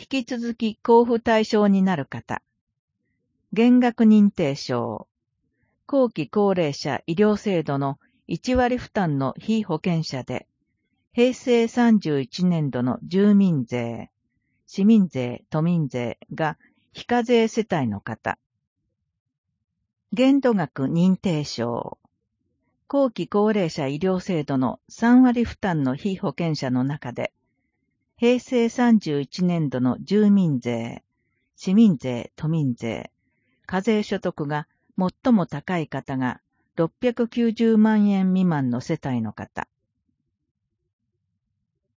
引き続き交付対象になる方、減額認定証、後期高齢者医療制度の1割負担の被保険者で、平成31年度の住民税、市民税、都民税が非課税世帯の方、限度額認定証、後期高齢者医療制度の3割負担の被保険者の中で、平成31年度の住民税、市民税、都民税、課税所得が最も高い方が690万円未満の世帯の方、